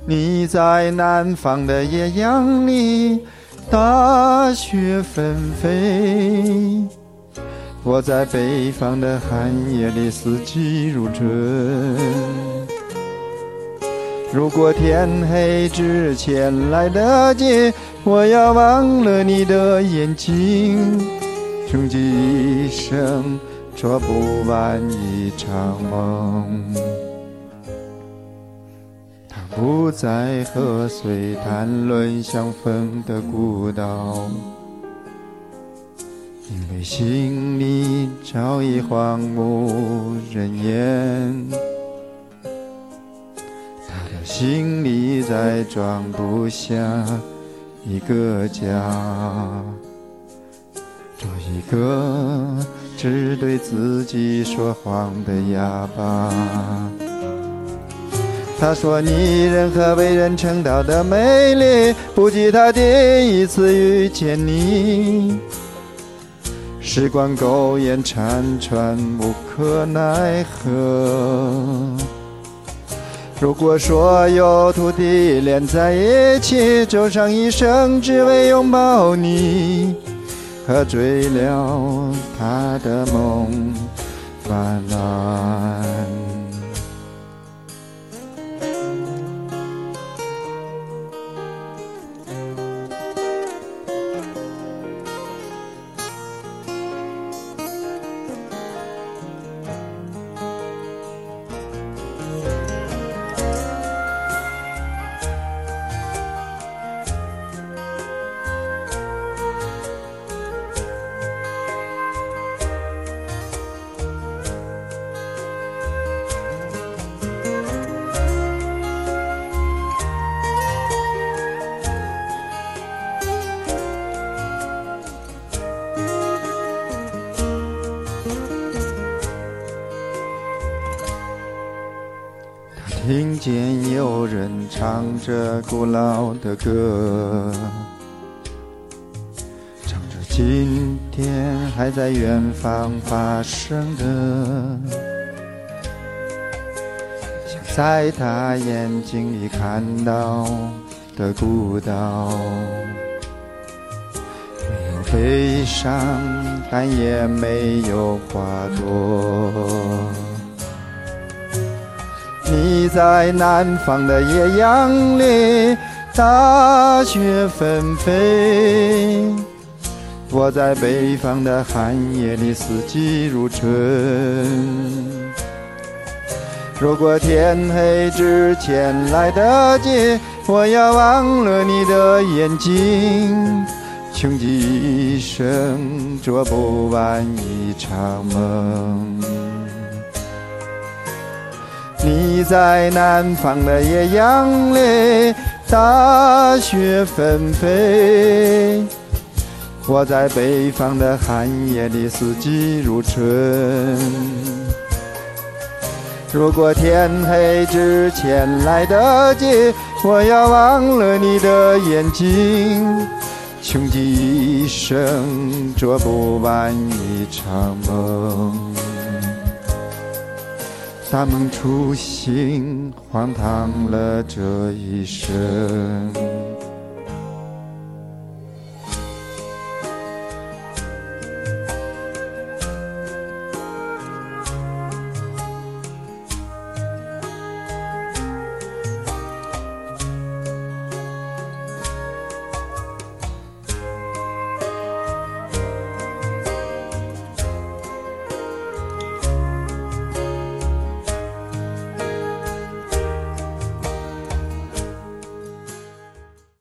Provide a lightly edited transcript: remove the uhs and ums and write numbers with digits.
你在南方的野阳里，大雪纷飞，我在北方的寒夜里，四季如春。如果天黑之前来得及，我要忘了你的眼睛，穷极一生做不完一场梦。他不在和谁谈论相逢的孤岛，因为心里早已荒无人烟。他的心里再装不下一个家，做一个只对自己说谎的哑巴。他说你任何为人称道的美丽，不及他第一次遇见你。时光苟延残喘，无可奈何。如果所有土地连在一起，走上一生只为拥抱你，喝醉了他的梦晚安。听见有人唱着古老的歌，唱着今天还在远方发生的，像在他眼睛里看到的孤岛，没有悲伤，但也没有花朵。你在南方的野阳里，大雪纷飞，我在北方的寒夜里，四季如春。如果天黑之前来得及，我要忘了你的眼睛，穷极一生做不完一场梦。你在南方的野阳里，大雪纷飞，我在北方的寒夜里，四季如春。如果天黑之前来得及，我要忘了你的眼睛，穷极一生做不完一场梦。大梦初醒，荒唐了这一生。